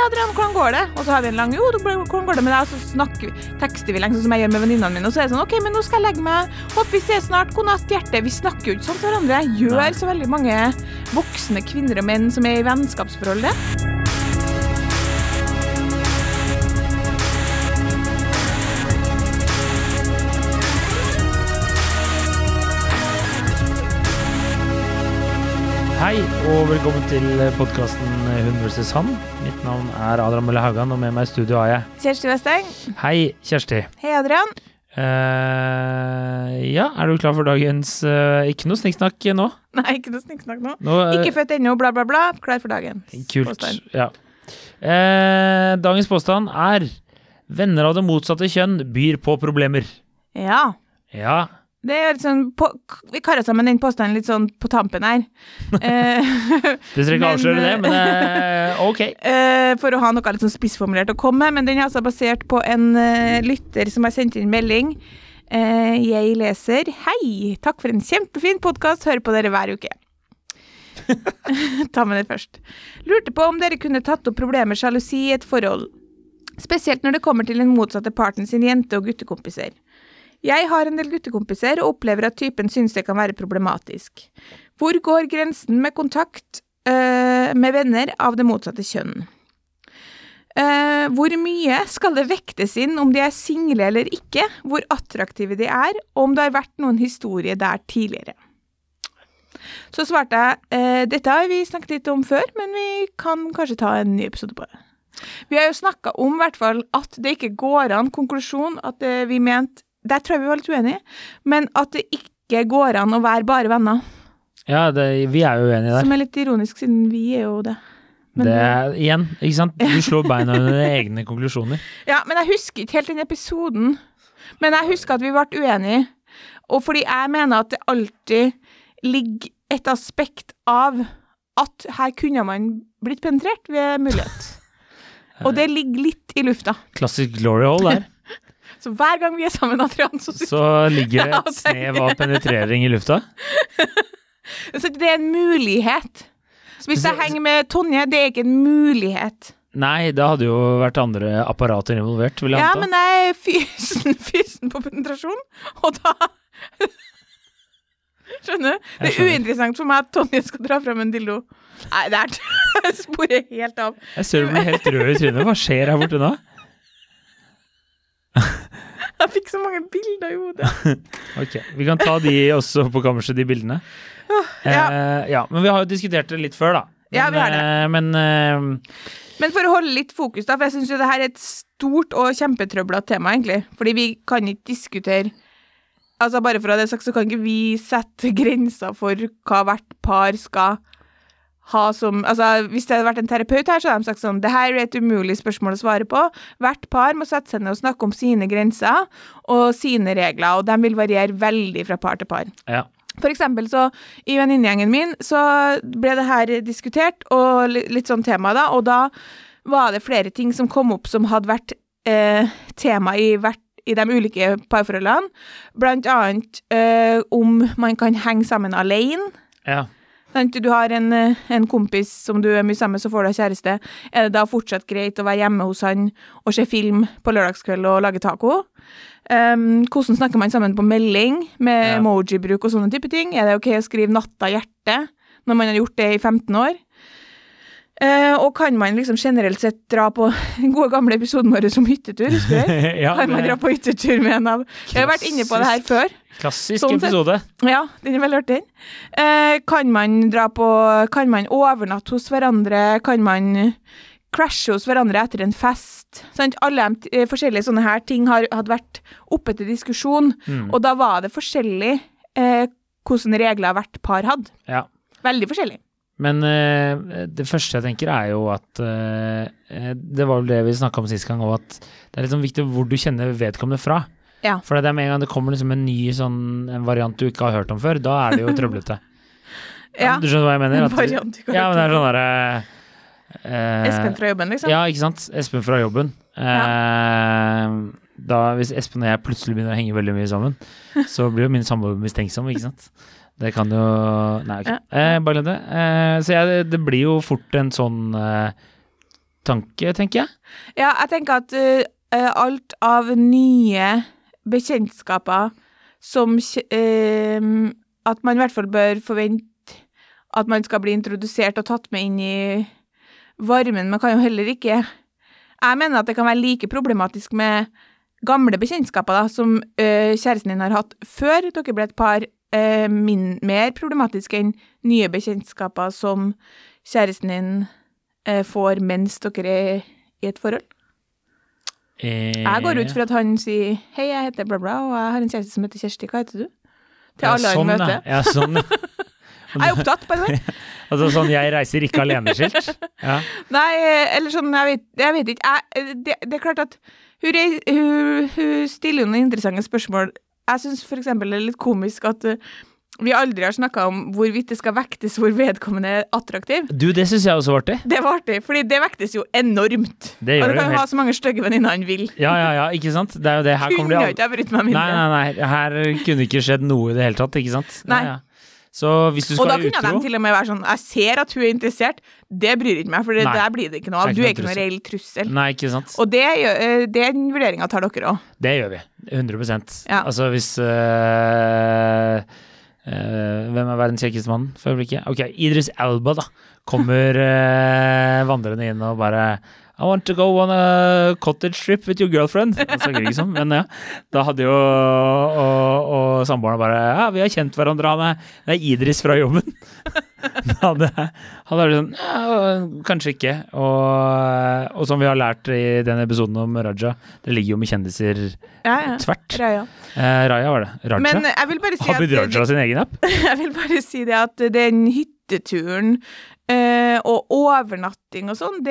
Adrian, hvordan går det? Og så har vi en lang, hvordan går det med deg? Og så tekster vi lenge, sånn som jeg gjør med venninnene mine, og så det sånn, ok, men nå skal jeg legge meg, håper vi ses snart, god natt, hjerte. Vi snakker jo ikke sånn til hverandre. Gjør så veldig mange voksne kvinner og menn som i vennskapsforhold det. Hei, og velkommen til podcasten Hun vs. Han. Mitt navn Adrian Mølle Haugan, og med meg i studio har jeg Kjersti Vesteng. Hei, Kjersti. Hei, Adrian. Ja, du klar for dagens ikke noe snikksnakk nå? Nei, ikke noe snikksnakk nå. Ikke født ennå, bla bla bla. Klar for dagens kult, påstand. Ja. Dagens påstand venner av det motsatte kjønn byr på problemer. Ja. Ja. Det litt sånn, vi karer sammen den påstanden litt sånn på tampen her. Du trenger ikke avsløre det, men ok. For å ha noe litt sånn spissformulert å komme med, men den er altså basert på en lytter som har sendt inn melding. Jeg leser, hei, takk for en kjempefin podcast, hører på dere hver uke. Ta med det først. Lurte på om dere kunne tatt opp problemer sjalusi i et forhold. Spesielt når det kommer til den motsatte parten sin jente- og guttekompiser. Jeg har en del guttekompiser og opplever at typen synes det kan være problematisk. Hvor går grensen med kontakt med venner av det motsatte kjønn? Hvor mye skal det vektes inn om de er single eller ikke, hvor attraktive de og om det har vært noen historie der tidligere? Så svarte jeg, dette har vi snakket litt om før, men vi kan kanskje ta en ny episode på det. Vi har jo snakket om I hvert fall at det ikke går an, konklusjon, at vi mente der tror jeg vi var litt uenige, men at det ikke går an å være bare venner. Ja, vi jo uenige der. Som litt ironisk, siden vi jo det. Men det igjen, ikke sant? Du slår beina under dine egne konklusjoner. Ja, men jeg husker ikke helt den episoden. Men jeg husker at vi ble uenige. Og fordi jeg mener at det alltid ligger et aspekt av at her kunne man blitt penetrert ved mulighet. Og det ligger litt I lufta. Klassisk glory hole der. Så hver gang vi sammen, Adrian, så ligger det et snev av penetrering I lufta? Så det en mulighet. Så hvis jeg henger med Tonje, det ikke en mulighet. Nei, da hadde jo vært andre apparater involvert, vil jeg anta. Ja, men jeg fysen på penetrasjon, og da... Skjønner du? Det uinteressant for meg at Tonje skal dra frem en dildo. Nei, det sporer helt av. Jeg ser du blir helt rød I trynet. Hva skjer her borte nå? Jeg fikk så mange bilder I hodet. Ok, vi kan ta de også på kammerset, de bildene. Ja, men vi har jo diskutert det litt før da. Men, ja, vi har det. Men for å holde litt fokus da, for jeg synes jo det her et stort og kjempetrøblet tema egentlig. Fordi vi kan ikke diskutere, altså bare for å ha det sagt, så kan ikke vi sette grenser for hva hvert par skal ha som, altså hvis det hadde vært en terapeut her, så hadde de sagt sånn, det her et umulig spørsmål å svare på. Hvert par må sette seg ned og snakke om sine grenser og sine regler, og de vil variere veldig fra par til par. Ja. For eksempel så, I venninnegjengen min, så ble det her diskutert, og litt sånn tema da, og da var det flere ting som kom opp som hadde vært tema I de ulike parforholdene, blant annet om man kan henge sammen alene. Ja. Du har en kompis som du mye sammen med, så får du kjæreste. Det da fortsatt greit å være hjemme hos han og se film på lørdagskveld og lage taco? Hvordan snakker man sammen på melding med emoji-bruk og sånne type ting? Det ok å skrive natta hjerte når man har gjort det I 15 år? Og kan man liksom generelt sett dra på den gode gamle episoden vår som hyttetur, husker du? Ja, kan man dra på hyttetur med en av... Jeg har vært inne på det her før. Klassisk episode. Ja, den veldig artig. Kan man overnatte hos hverandre? Kan man crashe hos hverandre etter en fest? Sånn, alle forskjellige sånne her ting hadde vært oppe til diskusjon, og da var det forskjellig hvordan regler hvert par hadde. Ja. Veldig forskjellig. Men det første jeg tenker jo at det var vel det vi snakket om sist gang, og at det litt sånn viktig hvor du kjenner vedkommende fra. Ja. For det med en gang det kommer liksom en ny en variant du ikke har hørt om før, da det jo trøblete. Ja. Du skjønner hva jeg mener? En variant du ikke har hørt om. Ja, men det sånn Espen fra jobben, liksom? Ja, ikke sant? Espen fra jobben. Da, hvis Espen og jeg plutselig begynner å henge veldig mye sammen, så blir jo min samboer mistenksom, ikke sant? Det kan jo... Nei, ok. Bare glem det. Så det blir jo fort en sånn tanke, tenker jeg. Ja, jeg tenker at alt av nye bekjentskaper som at man i hvert fall bør forvente at man skal bli introdusert og tatt med inn i varmen, man kan jo heller ikke. Jeg mener at det kan være like problematisk med gamle bekjentskaper da, som kjæresten din har hatt før dere ble et par, mer problematisk enn nye bekjentskaper som kjæresten din får mens dere er i et forhold. Jeg går ut for at han sier, hei, jeg heter bla bla, og jeg har en kjæreste som heter Kjersti, hva heter du? Til alle han møter. Ja, sånn, Jeg er opptatt, by the way. Altså sånn, jeg reiser ikke alene-skilt. Ja. Nei, eller sånn, jeg vet ikke. Det er klart at hun stiller jo noen interessante spørsmål. Jeg synes for eksempel det er litt komisk at vi aldri har snakket om hvorvidt det skal vektes hvor vedkommende er attraktiv. Du, det synes jeg også var artig. Det var artig, fordi det vektes jo enormt. Det gjør og du kan det jo ha så mange stygge venninner han vil. Ja, ikke sant? Det er jo det. Her kommer Kunne ikke jeg brytt meg mindre. Nei, her kunne ikke skjedd noe i det hele tatt, ikke sant? Nei. Ja. Så hvis du skal og da være utro... kunne de til og med være sånn, jeg ser at hun er interessert, det bryr ikke meg, for der blir det ikke noe av. Du er ikke noe reell trussel. Nei, ikke sant. Og den vurderingen tar dere også. Det gjør vi, 100%. Ja. Altså hvis... hvem er verdens kjekkeste mann for øyeblikket? Ok, Idris Elba da kommer vandrende inn og bare I want to go on a cottage trip with your girlfriend. Det snakker ikke sånn, men ja. Da hadde jo og samboerne bare, ja, vi har kjent hverandre, det er Idris fra jobben. Da hadde det sånn, ja, kanskje ikke. Og som vi har lært i den episoden om Raja, det ligger jo med kjendiser tvert. Raja. Raja var det. Raja? Men jeg vil bare si har blitt Raja sin egen app? Jeg vil bare si det at den hytteturen og overnatting og sånn,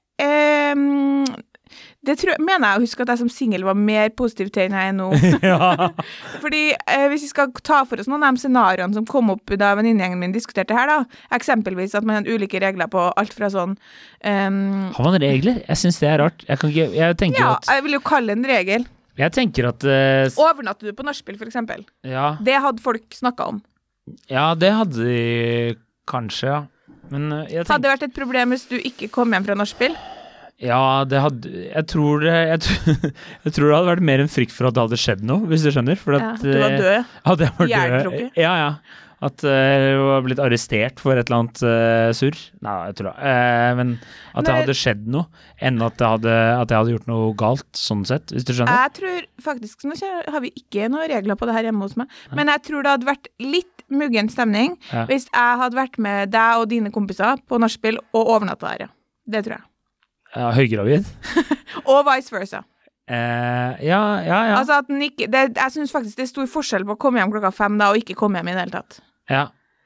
det mener jeg å huske at jeg som single var mer positiv til enn jeg er nå. Ja. Fordi hvis vi skal ta for oss noen av de scenarioene som kom opp da venninnegjengen min diskuterte her da, eksempelvis at man har ulike regler på alt fra sånn har man regler? Jeg synes det er rart. Jeg tenker at jeg vil jo kalle det en regel. Jeg tenker at overnatter du på nachspiel for eksempel? Ja. Det hadde folk snakket om. Ja, det hadde de kanskje, ja. Men hadde det vært et problem hvis du ikke kom hjem fra nachspiel? Ja, det hadde jeg tror det hadde vært mer en frykt for at det hadde skjedd noe, hvis du skjønner. For at, du var død. Ja, det var død. Ja. At du var blitt arrestert for et eller annet surr. Nei, jeg tror det. Men at det hadde skjedd noe, enn at jeg hadde gjort noe galt, sånn sett, hvis du skjønner. Jeg tror faktisk, nå har vi ikke noen regler på det her hjemme hos meg, men jeg tror det hadde vært litt muggen stemning hvis jeg hadde vært med deg og dine kompiser på nachspiel og overnatta her. Det tror jeg. Ja, høygravid. Og vice versa. Ja. Altså at jeg synes faktisk det er stor forskjell på å komme hjem 5:00 da, og ikke komme hjem i det hele tatt. Ja,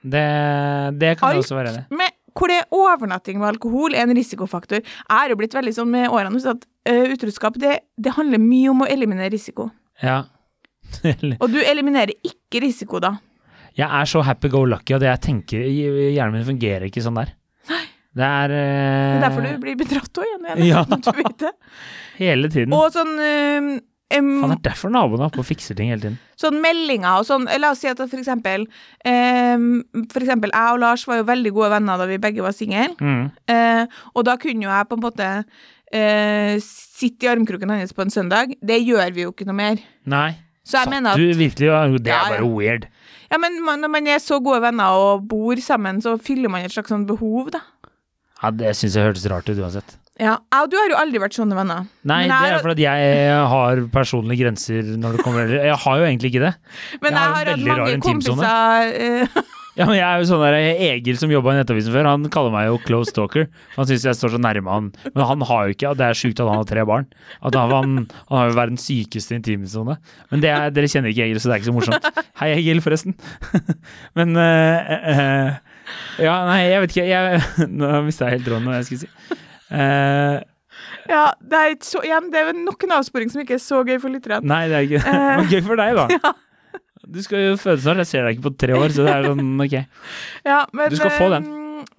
det kan det også være det. Hvor det er overnatting med alkohol er en risikofaktor. Jeg har jo blitt veldig sånn med årene at utroskap, det handler mye om å eliminere risiko. Ja. Og du eliminerer ikke risiko da. Jeg er så happy-go-lucky, og det jeg tenker, hjernen min fungerer ikke sånn der. Det er derfor du blir bedratt også igjen, ja. Du vet det. Hele tiden. Og sånn det er derfor naboen har på å fikse ting hele tiden. Sånn meldinger og sånn, la oss si at for eksempel jeg og Lars var jo veldig gode venner da vi begge var single, og da kunne jo jeg på en måte sitte i armkroken hans på en søndag. Det gjør vi jo ikke noe mer. Nei. Så jeg mener at du virkelig, det er bare weird. Ja, men når man er så gode venner og bor sammen, så fyller man et slags sånn behov da. Ja, det synes jeg hørtes rart ut uansett. Ja, du har jo aldri vært sånne venner. Nei, det er fordi at jeg har personlige grenser når det kommer. Jeg har jo egentlig ikke det. Men jeg har hatt mange kompiser... Ja, men jeg er jo sånn der Egil som jobbet i Nettavisen før, han kaller meg jo close stalker. Han synes jeg står så nærme han. Men han har jo ikke, og det er sykt at han har 3 barn. At han har jo verdens sykeste intimsone. Men dere kjenner ikke Egil, så det er ikke så morsomt. Hei Egil, forresten. Men... ja, nei, jeg vet ikke. Nå mistet jeg helt tråden hva jeg skulle si. Ja, det er jo nok en avsporing som ikke er så gøy for lytterne. Nei, det er ikke det. Men gøy for deg da. Ja. Du skal jo føde snart, jeg ser deg ikke på 3 år, så det er sånn, ok. Ja, men... Du skal få den.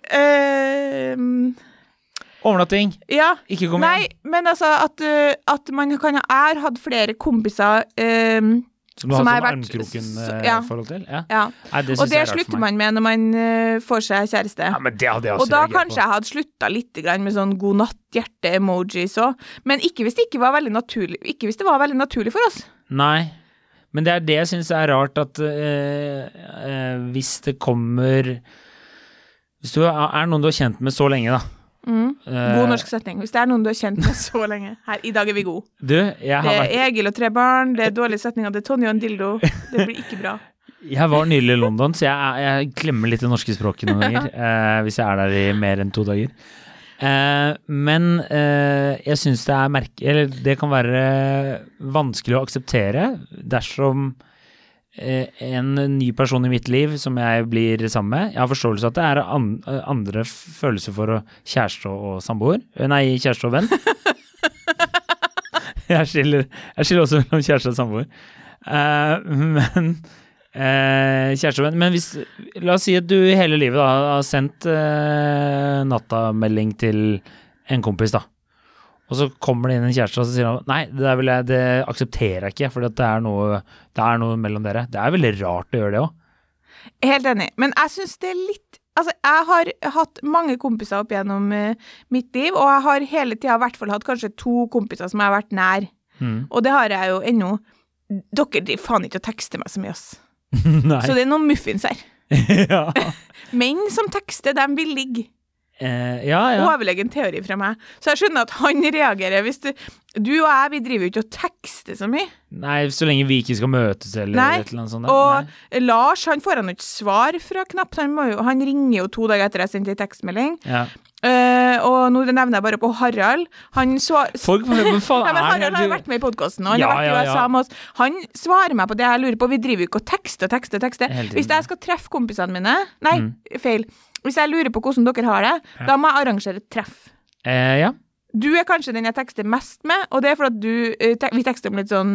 Overnatting. Ja. Ikke kom igjen. Nei, men altså at man kan ha hatt flere kompiser Som du har Som sånn har vært- armkroken-forhold til? Ja. Ja. Nei, det Og synes det jeg er rart for slutter meg. man med når man får seg kjæreste. Ja, men det hadde jeg Og også da reagert kanskje jeg hadde sluttet litt grann med sånn god natt-hjerte-emojis også. Men ikke hvis det ikke var veldig naturlig, ikke hvis det var veldig naturlig for oss. Nei, men det er det jeg synes er rart at hvis det kommer Hvis du er noen du har kjent med så lenge da God norsk setning. Hvis det er noen du har kjent med så lenge. Her, i dag er vi gode. Du, jeg har Det vært er Egil og 3 barn, det er dårlige setninger, det er Tonje og en dildo. Det blir ikke bra. Jeg var nylig i London, så jeg glemmer litt det norske språket noen ganger, hvis jeg er der i mer enn 2 dager. Men jeg synes det kan være vanskelig å akseptere dersom en ny person i mitt liv som jeg blir sammen med. Jeg har forståelse at det er andre følelser for kjæreste og samboer. Nei, kjæreste og venn. Jeg skiller også mellom kjæreste og samboer. Men kjæreste og venn. Men la oss si at du i hele livet da, har sendt nattamelding til en kompis da. Og så kommer det inn en kjæreste og så sier han, nei, det aksepterer jeg ikke, for det er noe mellom dere. Det er veldig rart å gjøre det også. Helt enig, men jeg synes det er litt, altså jeg har hatt mange kompiser opp gjennom mitt liv, og jeg har hele tiden i hvert fall hatt kanskje 2 kompiser som jeg har vært nær. Og det har jeg jo ennå. Dere driver faen ikke å tekste meg så mye, ass. Nei. Så det er noen muffins her. Ja. Menn som tekster, de vil ligge. Ja. Overlegen teori fra meg. Så jeg skjønner at han reagerer hvis du og jeg, vi driver jo ikke og tekster så mye. Nei, så lenge vi ikke skal møtes eller et eller annet sånt. Og Lars, han får han ikke svar fra knapt. Han ringer jo 2 dager etter jeg sendte en tekstmelding. Ja. Og nå nevner jeg bare på Harald. Folk, hva faen ja, men Harald har jo vært med i podcasten, og han har vært i USA med oss. Han svarer meg på det jeg lurer på. Vi driver jo ikke og tekster. Hvis jeg skal treffe kompisene mine, nei, feil. Hvis jeg lurer på hvordan dere har det, da må jeg arrangere et treff. Ja. Du er kanskje den jeg tekster mest med, og det er for at vi tekster om litt sånn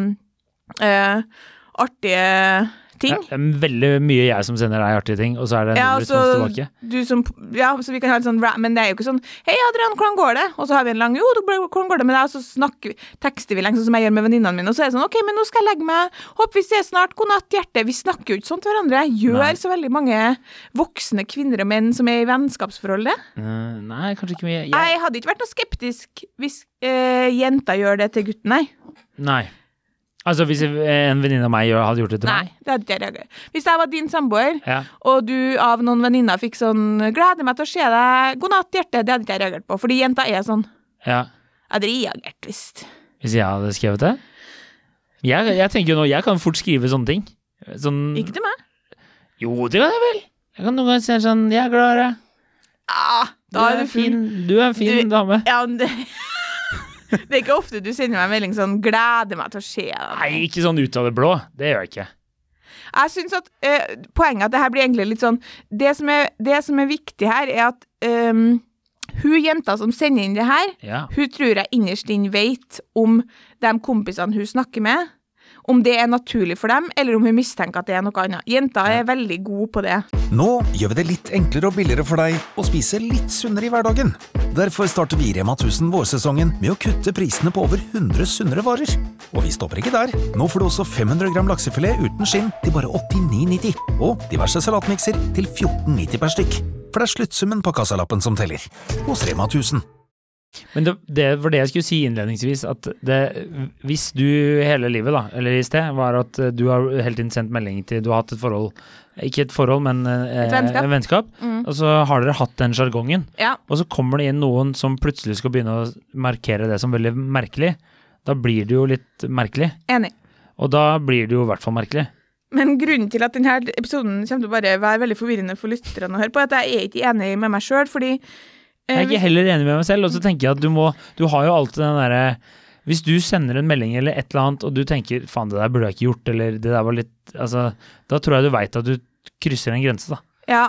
artige ting. Det er veldig mye jeg som sender deg artige ting, og så er det en respons tilbake. Så vi kan ha litt sånn men det er jo ikke sånn, hei Adrian, hvordan går det? Og så har vi en lang, hvordan går det med deg? Og så tekster vi lenge, sånn som jeg gjør med venninnene mine, og så er det sånn, ok, men nå skal jeg legge meg, håper vi ses snart, god natt, hjerte. Vi snakker jo ikke sånn til hverandre. Gjør så veldig mange voksne kvinner og menn som er i vennskapsforhold det? Nei, kanskje ikke mye. Jeg hadde ikke vært noe skeptisk hvis jenta gjør det til gutten, nei. Nei. Altså, hvis en venninne av meg hadde gjort det til meg? Nei, det hadde ikke jeg reagert. Hvis jeg var din samboer, ja. og du av noen venninner fikk sånn, gleder meg til å se deg, god natt, hjerte, det hadde ikke jeg reagert på, fordi jenta er sånn. Ja. Jeg hadde reagert, visst. Hvis jeg hadde skrevet det? Jeg tenker jo nå, jeg kan fort skrive sånne ting. Ikke til meg? Jo, det kan jeg vel. Jeg kan noen ganger si sånn, jeg er glad i deg. Da er du fin. Du er en fin dame. Ja, det er ikke ofte du sender meg en melding sånn, gleder meg til å se deg. Nei, ikke sånn ut av det blå. Det gjør jeg ikke. Jeg synes at poenget at det her blir egentlig litt sånn, det som er viktig her er at hun jenta som sender inn det her, hun tror jeg innerst inn vet om de kompisene hun snakker med, om det er naturlig for dem, eller om hun mistenker at det er noe annet. Jenta er veldig god på det. Nå gjør vi det litt enklere og billigere for deg å spise litt sunnere i hverdagen. Derfor starter vi i Rema 1000 vårsesongen med å kutte prisene på over 100 sunnere varer. Og vi stopper ikke der. Nå får du også 500 gram laksefilet uten skinn til bare 89,90. Og diverse salatmikser til 14,90 per stykk. For det er sluttsummen på kassalappen som teller. Hos Rema 1000. Men det var det jeg skulle si innledningsvis, at hvis du hele livet da, eller i sted, var at du har hele tiden sendt melding til, du har hatt et forhold, ikke et forhold, men et vennskap, og så har dere hatt den jargongen, og så kommer det inn noen som plutselig skal begynne å markere det som veldig merkelig, da blir det jo litt merkelig. Enig. Og da blir det jo i hvert fall merkelig. Men grunnen til at denne episoden kommer til å bare være veldig forvirrende for lytterne å høre på, er at jeg er ikke enig med meg selv, fordi jeg er ikke heller enig med meg selv, og så tenker jeg at du har jo alltid den der, hvis du sender en melding eller et eller annet, og du tenker, faen, det der burde jeg ikke gjort, eller det der var litt, altså, da tror jeg du vet at du krysser en grense da. Ja,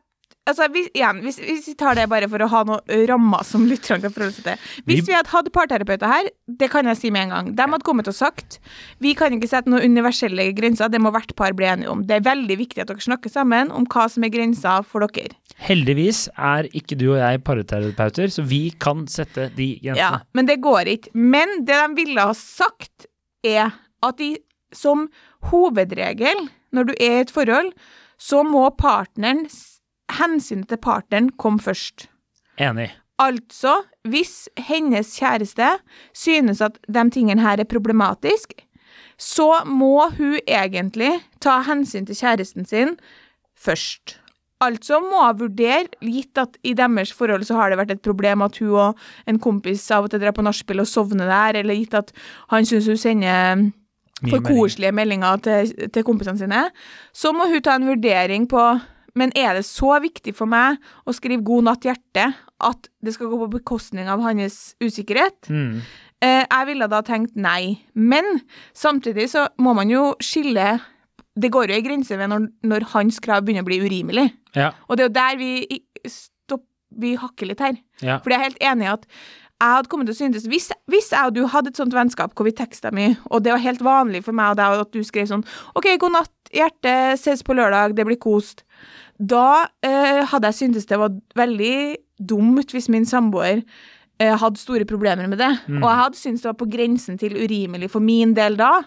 hvis vi tar det bare for å ha noe rammer som lytterne kan forholde seg til. Hvis vi hadde hatt parterapeuter her, det kan jeg si med en gang, de hadde kommet og sagt, vi kan ikke sette noen universelle grenser, det må hvert par bli enige om. Det er veldig viktig at dere snakker sammen om hva som er grenser for dere. Heldigvis er ikke du og jeg parterapeuter, så vi kan sette de grensene. Ja, men det går ikke. Men det de ville ha sagt er at de som hovedregel når du er i et forhold, så må hensynet til partneren komme først. Enig. Altså, hvis hennes kjæreste synes at de tingene her er problematisk, så må hun egentlig ta hensyn til kjæresten sin først. Altså må hun vurdere, gitt at i deres forhold så har det vært et problem at hun og en kompis av og til drar på nachspiel og sovner der, eller gitt at han synes hun sender for koselige meldinger til kompisene sine, så må hun ta en vurdering på, men er det så viktig for meg å skrive god natt hjerte at det skal gå på bekostning av hans usikkerhet? Jeg ville da tenkt nei, men samtidig så må man jo skille, det går jo i grense ved når hans krav begynner å bli urimelig. Ja. Og det er jo der vi hakker litt her. Ja. For jeg er helt enig i at jeg hadde kommet til å synes, hvis jeg og du hadde et sånt vennskap hvor vi tekstet mye, og det var helt vanlig for meg og deg at du skrev sånn, ok, god natt, hjerte, ses på lørdag, det blir kost. Da hadde jeg syntes det var veldig dumt hvis min samboer hadde store problemer med det. Og jeg hadde syntes det var på grensen til urimelig for min del da,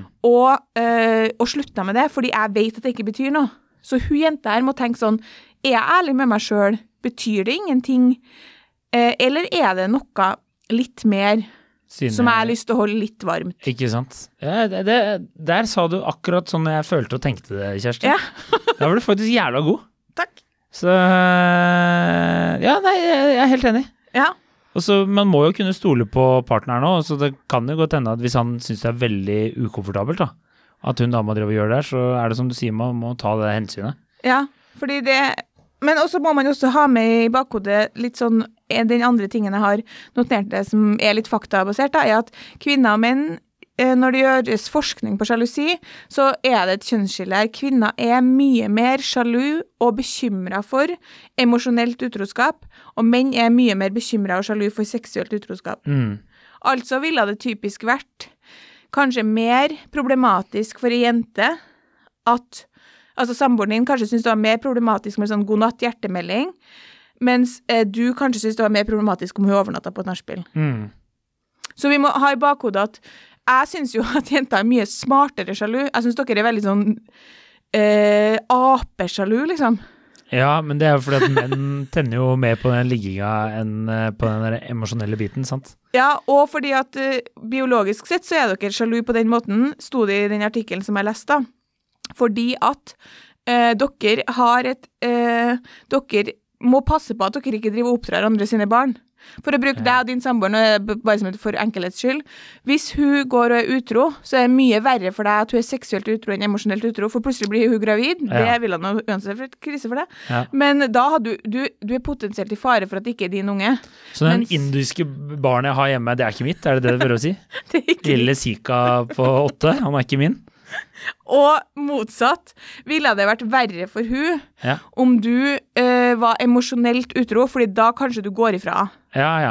og slutta med det, fordi jeg vet at det ikke betyr noe. Så hun jenta her må tenke sånn, er jeg ærlig med meg selv? Betyr det ingenting? Eller er det noe litt mer som jeg har lyst til å holde litt varmt? Ikke sant? Ja, der sa du akkurat sånn jeg følte og tenkte det, Kjersti. Ja. Da var du faktisk jævla god. Takk. Så, ja, nei, jeg er helt enig. Ja. Og så, man må jo kunne stole på partneren nå, så det kan jo godt hende at hvis han synes det er veldig ukomfortabelt da, at hun dama driver og gjør det her, så er det som du sier, man må ta det hensynet. Ja, fordi det... Men også må man jo også ha med i bakhodet litt sånn, den andre tingen jeg har notert det som er litt faktabasert da, er at kvinner og menn, når det gjøres forskning på sjalusi, så er det et kjønnsskille her. Kvinner er mye mer sjalu og bekymret for emosjonelt utroskap, og menn er mye mer bekymret og sjalu for seksuelt utroskap. Altså ville det typisk vært kanskje mer problematisk for en jente at altså samboeren din kanskje synes det var mer problematisk med sånn god natt hjertemelding, mens du kanskje synes det var mer problematisk om hun overnattet på et nachspiel. Så vi må ha i bakhodet at jeg synes jo at jenter er mye smartere sjalu. Jeg synes dere er veldig sånn apesjalu, liksom. Ja, men det er jo fordi at menn tenner jo mer på den ligginga enn på den der emosjonelle biten, sant? Ja, og fordi at biologisk sett så er dere sjalu på den måten, stod det i den artikkelen som jeg leste da. Fordi at dere har dere må passe på at dere ikke driver og oppdrar andre sine barn. For å bruke deg og din samboer, bare som for enkelhets skyld. Hvis hun går og er utro, så er det mye verre for deg at hun er seksuelt utro enn emosjonelt utro, for plutselig blir hun gravid. Ja. Det vil han uansett for et krise for deg. Ja. Men da har du er potensielt i fare for at det ikke er din unge. Så den indiske barnet jeg har hjemme, det er ikke mitt? Er det det du bør å si? Det er ikke Lille Sika på 8, han er ikke min? Og motsatt ville det vært verre for hun om du var emosjonelt utro, fordi da kanskje du går ifra. Ja.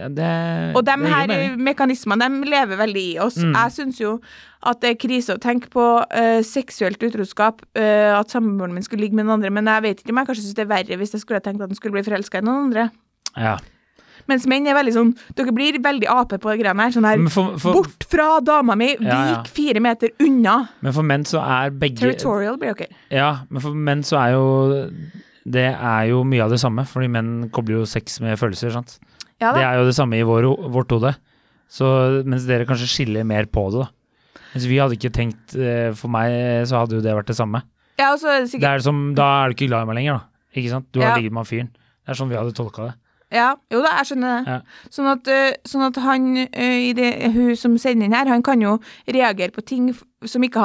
Og de her mekanismene, de lever veldig i oss. Jeg synes jo at det er krise å tenke på seksuelt utroskap, at samboeren min skulle ligge med noen andre, men jeg vet ikke om jeg kanskje synes det er verre hvis jeg skulle tenkt at den skulle bli forelsket i noen andre. Ja. Mens menn er veldig sånn, dere blir veldig ape på det greiene her, sånn her, bort fra dama mi, vik 4 meter unna. Men for menn så er begge... Territorial blir ok. Ja, men for menn så er jo, det er jo mye av det samme, fordi menn kobler jo sex med følelser, sant? Ja, det er jo det samme i vårt hode, så, mens dere kanskje skiller mer på det da. Mens vi hadde ikke tenkt, for meg så hadde jo det vært det samme. Ja, og så er det sikkert... Det er som, da er du ikke glad i meg lenger da, ikke sant? Du har ligget med fyren. Det er sånn vi hadde tolket det. Ja, jo da, jeg skjønner det. Ja. Sånn at han, hun som sender inn her, han kan jo reagere på ting som ikke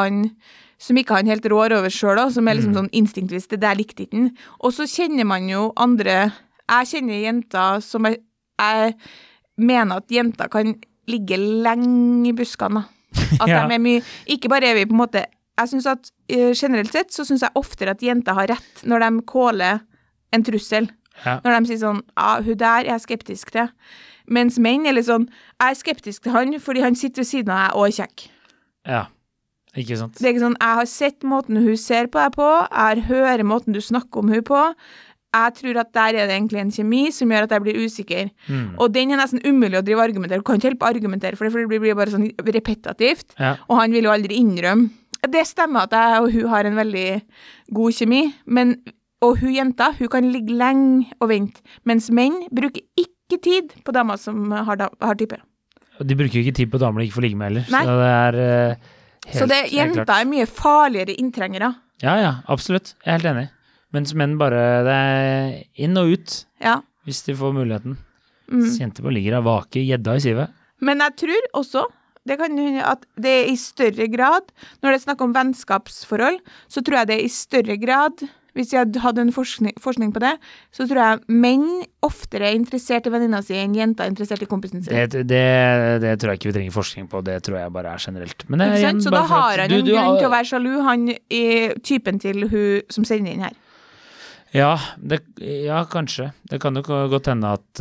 han helt rår over selv da, som er liksom sånn instinktvis, det der likte ikke den. Og så kjenner man jo andre, jeg kjenner jenter som jeg mener at jenter kan ligge lenge i buskene. At de er mye, ikke bare er vi på en måte, jeg synes at generelt sett så synes jeg oftere at jenter har rett når de kåler en trussel. Ja. Når de sier sånn, hun der er jeg skeptisk til. Mens menn er litt sånn, jeg er skeptisk til han, fordi han sitter ved siden av deg og er kjekk. Ja, ikke sant. Det er ikke sånn, jeg har sett måten hun ser på deg på, jeg hører måten du snakker om hun på, jeg tror at der er det egentlig en kjemi som gjør at jeg blir usikker. Og den er nesten umulig å drive og argumentere, du kan ikke hjelpe å argumentere for det blir bare sånn repetitivt, og han vil jo aldri innrømme det stemmer at jeg og hun har en veldig god kjemi, og hun jenta, hun kan ligge lenge og vente, mens menn bruker ikke tid på damer som har type. Og de bruker jo ikke tid på damer de ikke får ligge med heller, Nei. så det er helt, så jenta er mye farligere inntrengere. Ja, absolutt. Jeg er helt enig. Mens menn bare, det er inn og ut, Ja. hvis de får muligheten. Så jenter bare ligger og vaker gjedda i sivet. Men jeg tror også at det er i større grad, når det er snakk om vennskapsforhold, så tror jeg det er i større grad, hvis jeg hadde en forskning på det, så tror jeg menn oftere er interessert i venninna si enn jenter er interessert i kompisen sin. Det tror jeg ikke vi trenger forskning på, det tror jeg bare er generelt. Men ikke sant? Så da har han en grunn til å være sjalu, han er typen til hun som sender inn her. Ja, kanskje. Det kan jo godt hende at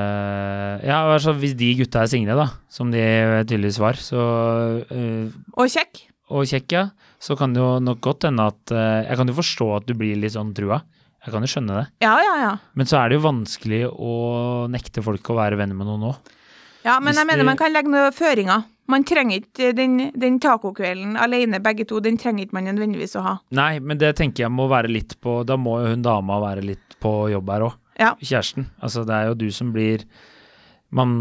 altså, hvis de gutta er single da, som de tydeligvis var, så Og kjekk. Og kjekk, ja. Så kan det jo nok godt hende at jeg kan jo forstå at du blir litt sånn trua. Jeg kan jo skjønne det. Ja. Men så er det jo vanskelig å nekte folk å være venner med noen nå. Ja, men jeg mener man kan legge noen føringer. Man trenger ikke den tacokvelden alene, begge to, den trenger ikke man nødvendigvis å ha. Nei, men det tenker jeg må være litt på, da må jo hun dama være litt på jobb her også. Ja. Kjæresten. Altså det er jo du som blir, man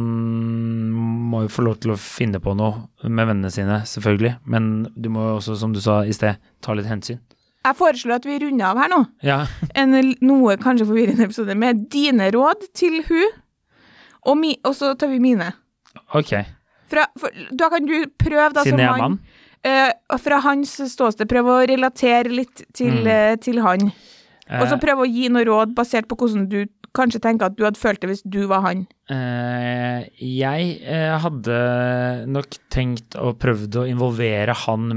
må jo få lov til å finne på noe med vennene sine, selvfølgelig. Men du må jo også, som du sa i sted, ta litt hensyn. Jeg foreslår at vi runder av her nå. Ja. Noe kanskje forvirrende episode med dine råd til hun, og så tar vi mine. Ok. Da kan du prøve da, siden jeg er mann? Fra hans ståsted, prøve å relatere litt til han. Og så prøve å gi noe råd basert på hvordan du kanskje tenker at du hadde følt det hvis du var han. Jeg hadde nok tenkt og prøvd å involvere han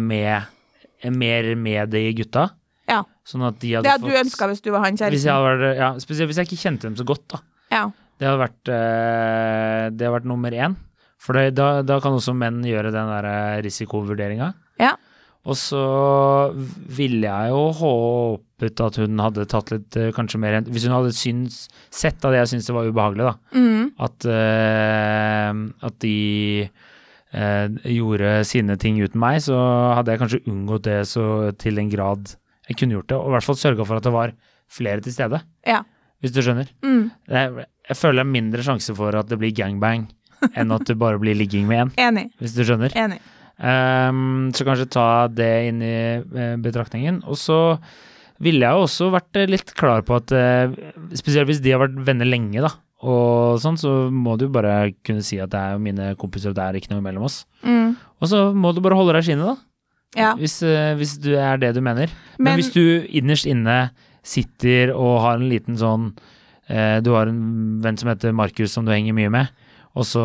mer med de gutta. Ja. Sånn at de hadde det hadde du ønsket hvis du var han kjæresten. Spesielt hvis jeg ikke kjente dem så godt da. Ja. Det hadde vært nummer 1. For da kan også menn gjøre den der risikovurderingen. Ja. Og så ville jeg jo håpet at hun hadde tatt litt, kanskje mer, hvis hun hadde sett av det jeg synes det var ubehagelig da, at de gjorde sine ting uten meg, så hadde jeg kanskje unngått det så til en grad jeg kunne gjort det, og i hvert fall sørget for at det var flere til stede. Ja. Hvis du skjønner. Jeg føler det er mindre sjanse for at det blir gangbang enn at det bare blir ligging med en. Enig. Hvis du skjønner. Enig. Så kanskje ta det inn i betraktningen. Og så ville jeg også vært litt klar på at spesielt hvis de har vært venner lenge da, og sånn, så må du bare kunne si at det er jo mine kompiser, og det er ikke noe mellom oss. Og så må du bare holde deg i skinnet da. Ja. Hvis du er det du mener. Men hvis du innerst inne sitter og har en liten sånn du har en venn som heter Markus som du henger mye med, og så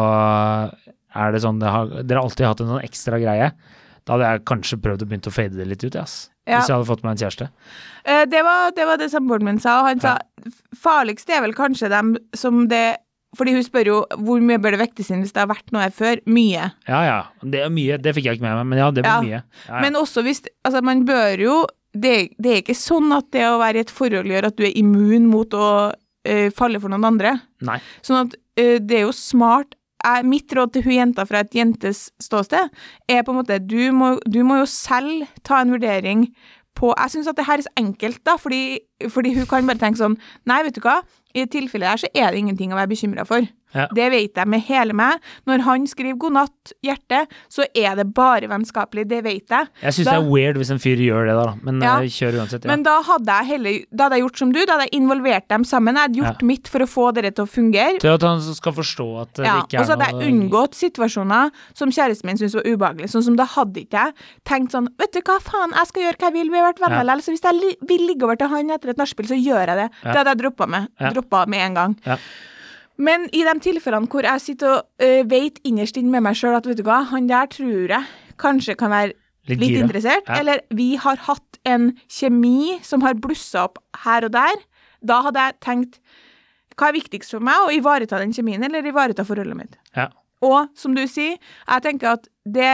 er det sånn, dere har alltid hatt en sånn ekstra greie. Da hadde jeg kanskje prøvd å begynne å fade det litt ut, hvis jeg hadde fått meg en kjæreste. Det var det samboeren min sa, og han sa, farligst er vel kanskje dem som det, fordi hun spør jo, hvor mye bør det vektes inn hvis det har vært noe her før? Mye. Ja, det er mye, det fikk jeg ikke med meg, men ja, det blir mye. Ja. Men også hvis, altså man bør jo, det er ikke sånn at det å være i et forhold gjør at du er immun mot å falle for noen andre. Nei. Sånn at det er jo smart. Mitt råd til hun jenta fra et jentes ståsted er på en måte, du må jo selv ta en vurdering på, jeg synes at det her er så enkelt da, fordi hun kan bare tenke sånn, nei, vet du hva, i tilfellet her så er det ingenting å være bekymret for. Ja. Det vet jeg med hele meg. Når han skriver god natt, hjerte, så er det bare vennskapelig, det vet jeg. Jeg synes det er weird hvis en fyr gjør det da, men kjør uansett, Men da hadde jeg gjort som du, da hadde jeg involvert dem sammen, jeg hadde gjort mitt for å få dere til å fungere. Til at han skal forstå at det ikke er noe... Og så hadde jeg unngått situasjoner som kjæresten min synes var ubehagelig, sånn som da hadde ikke jeg tenkt sånn, vet du hva faen, jeg skal gjøre hva jeg vil, vi har vært venner, eller så hvis jeg vil ligge over til han etter et nachspiel, så gjør jeg det. Det hadde jeg droppet med en gang. Ja. Men i de tilfellene hvor jeg sitter og vet innerst inn med meg selv at, vet du hva, han der tror jeg kanskje kan være litt interessert, eller vi har hatt en kjemi som har blusset opp her og der, da hadde jeg tenkt, hva er viktigst for meg, å ivareta den kjemien, eller ivareta forholdet mitt? Ja. Og som du sier, jeg tenker at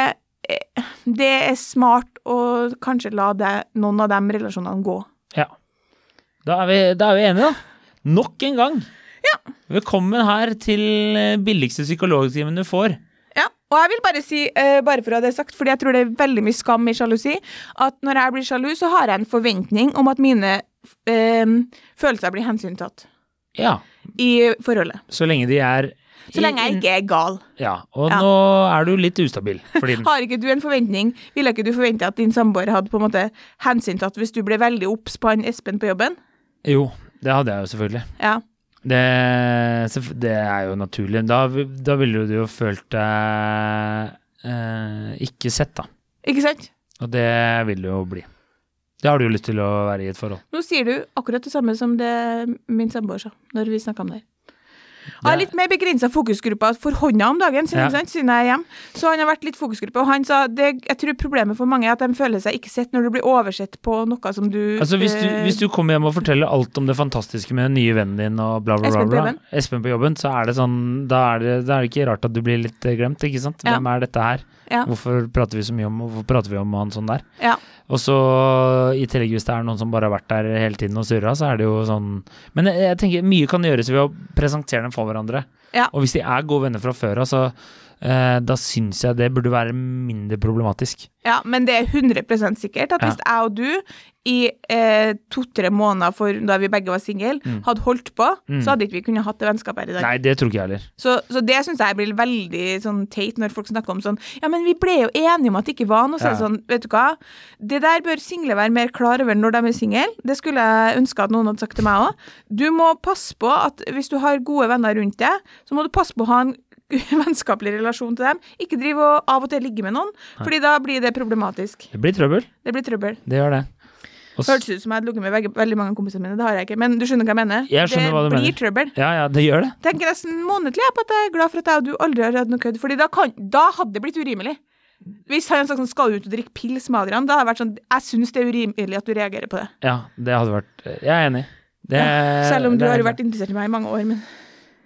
det er smart å kanskje la noen av de relasjonene gå. Ja. Da er vi enige da. Nok en gang. Ja. Velkommen her til billigste psykologtimen du får. Ja, Og jeg vil bare si, bare for å ha det sagt, fordi jeg tror det er veldig mye skam i sjalusi, at når jeg blir sjalu, så har jeg en forventning om at mine følelser blir hensyntatt Ja, i forholdet. så lenge de er Så lenge jeg ikke er gal. Ja, og Ja. nå er du litt ustabil for tiden. Har ikke du en forventning? Ville ikke du forvente at din samboer hadde på en måte hensyntatt hvis du ble veldig obs på han Espen på jobben? Jo, det hadde jeg jo selvfølgelig. Ja. Det er jo naturlig. Da ville du jo følt deg ikke sett, da. Ikke sant? Og det vil det jo bli. Det har du jo lyst til å være i et forhold. Nå sier du akkurat det samme som det min samboer sa, når vi snakket om det her. Jeg har litt mer begrenset fokusgruppa for hånda om dagen, siden jeg er hjemme. Så han har vært litt fokusgruppe, og han sa, jeg tror problemet for mange er at de føler seg ikke sett når du blir oversett på noe som du... Altså hvis du kommer hjem og forteller alt om det fantastiske med den nye vennen din og bla bla bla, Espen på jobben, så er det sånn, da er det ikke rart at du blir litt glemt, ikke sant? Ja. Hvem er dette her? Ja. Hvorfor prater vi så mye om, hvorfor prater vi om han sånn der? Ja. Og så i tillegg hvis det er noen som bare har vært der hele tiden og surret, så er det jo sånn... Men jeg tenker mye kan gjøres ved å presentere dem for hverandre. Ja. Og hvis de er gode venner fra før, altså, da synes jeg det burde være mindre problematisk. Ja, men det er 100% sikkert at hvis jeg og du i 2-3 måneder da vi begge var single, hadde holdt på, så hadde ikke vi kunnet hatt det vennskapet her i dag. Nei, det tror ikke jeg heller. Så det synes jeg blir veldig sånn teit når folk snakker om sånn, ja, men vi ble jo enige om at det ikke var noe, så er det sånn, vet du hva? Det der bør single være mer klar over når de er single. Det skulle jeg ønske at noen hadde sagt til meg også. Du må passe på at hvis du har gode venner rundt deg, så må du passe på å ha en vennskapelig relasjon til dem. Ikke drive og av og til ligge med noen, fordi da blir det problematisk. Det blir trøbbel. Det gjør det. Hørtes ut som jeg hadde ligget med veldig mange kompiser mine, det har jeg ikke, men du skjønner hva jeg mener? Jeg skjønner hva du mener. Det blir trøbbel. Ja, det gjør det. Tenker nesten månedlig på at jeg er glad for at jeg og du aldri har hatt noe kødd, fordi da hadde det blitt urimelig. Hvis han sagt sånn, skal du ut og drikke pils med Adrian, da hadde det vært sånn, jeg synes det er urimelig at du reagerer på det. Ja, det hadde vært, jeg er enig. Selv om du har jo vært interessert i meg i mange år, men...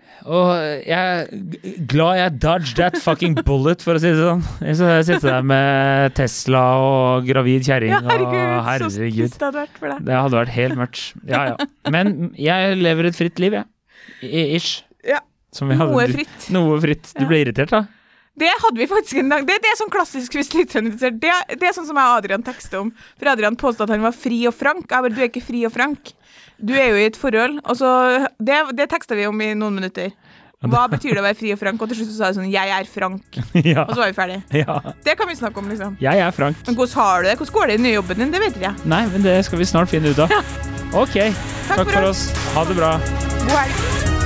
Og jeg er glad jeg dodged that fucking bullet, for å si det sånn. Så jeg sitter der med Tesla og gravid kjerring, og herregud. Så trist det hadde vært for deg. Det hadde vært helt mørkt. Ja. Men jeg lever et fritt liv, jeg. Ish. Ja, noe fritt. Noe fritt. Du ble irritert, da? Det hadde vi faktisk en dag. Det er sånn klassisk hvis litt sånn interessert. Det er sånn som jeg og Adrian tekstet om. For Adrian påstod at han var fri og frank. Jeg bare, du er ikke fri og frank. Du er jo i et forhold. Og så, det tekstet vi om i noen minutter. Hva betyr det å være fri og frank? Og til slutt så sa jeg sånn, jeg er frank. Ja. Og så var vi ferdig. Ja. Det kan vi snakke om, liksom. Jeg er frank. Men hvordan har du det? Hvordan går det i nye jobben din? Det vet ikke jeg. Nei, men det skal vi snart finne ut av. Ja. Ok, takk for oss. Ha det bra. God helg.